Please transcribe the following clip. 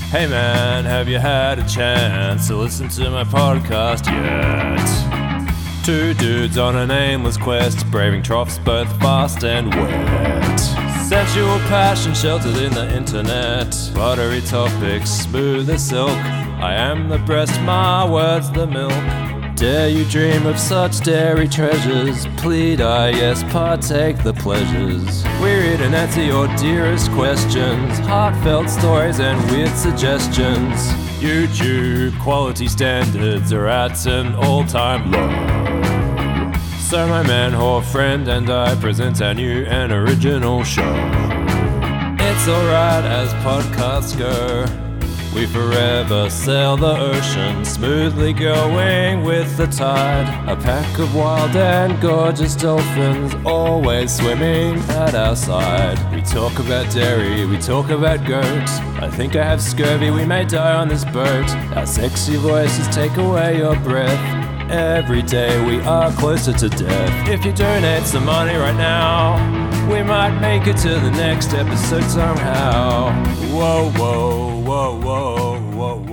Hey man, have you had a chance to listen to my podcast yet? Two dudes on an aimless quest, braving troughs both fast and wet. Sensual passion sheltered in the internet, buttery topics, smooth as silk. I am the breast, my words the milk. Dare you dream of such dairy treasures? Plead I, yes, partake the pleasures. We read and answer your dearest questions, heartfelt stories and weird suggestions. YouTube quality standards are at an all-time low. So my man, whore friend, and I present our new and original show. It's alright as podcasts go. We forever sail the ocean, smoothly going with the tide. A pack of wild and gorgeous dolphins, always swimming at our side. We talk about dairy, we talk about goats. I think I have scurvy, we may die on this boat. Our sexy voices take away your breath. Every day we are closer to death. If you donate some money right now, we might make it to the next episode somehow. Whoa, whoa, whoa, whoa, whoa.